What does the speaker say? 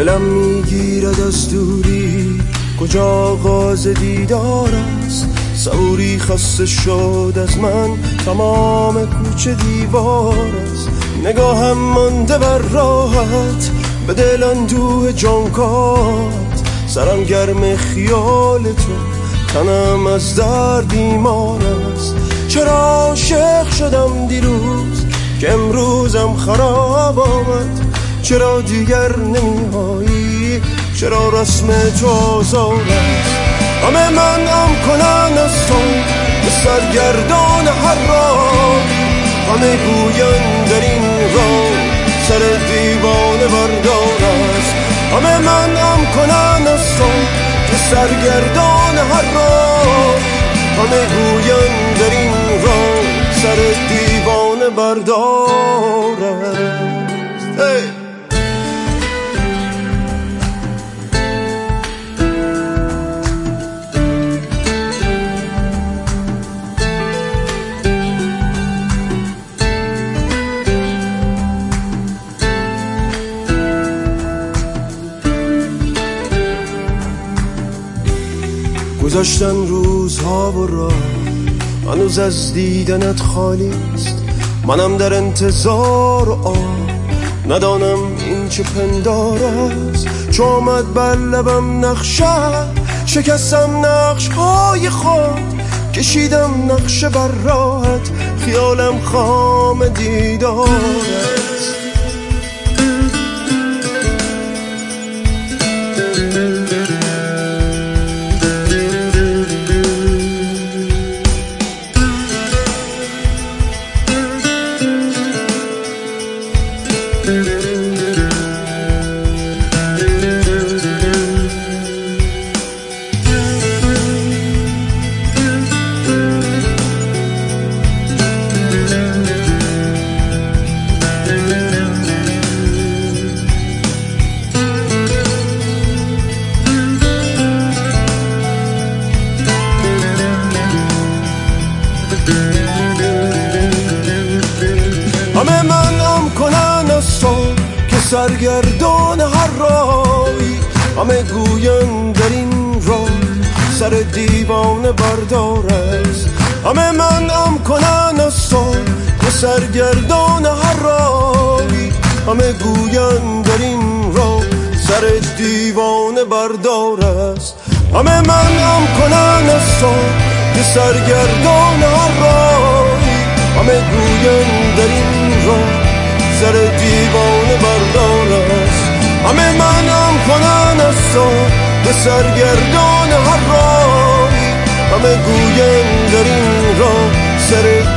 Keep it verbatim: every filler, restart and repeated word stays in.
دلم میگیرد از دوری کجا آغاز دیدار است. صبوری خسته شد از من تمام کوچه دیوار است. نگاهم مانده بر راحت به دل اندوه جانکات. سرم گرم خیال تو تنم از درد بیمار است. چرا عاشق شدم دیروز که امروزم خراب آمد. چرا دیگر نمیایی چرا رسم تو آزار است. همه من ام کنن از تو به سرگردان هر راهی. همه گوین در این راه سر دیوانه بردار است. همه من ام کنن از تو به سرگردان هر راهی. همه گوین در این راه سر دیوانه بردار است. hey! گذاشتن روزها و راه هنوز از دیدنت خالی است. منم در انتظار و آه ندانم این چه پندار است. چو آمد بر لبم نقشه شکستم نقش های خود. کشیدم نقشه بر راحت خیالم خام دیدار است. همه من ام کنن از تو که سرگردان هر راهی. همه گوین در این راه سر دیوانه بردار است. همه من ام کنن از تو که سرگردان هر راهی. همه گوین در این راه سر دیوانه بردار است. همه من ام کنن از تو که سرگردان هر راهی. همه گوین در این راه سر دیوانه بردار است. همه من ام کنن از تو به سرگردان هر راهی. همه گوین در این راه سر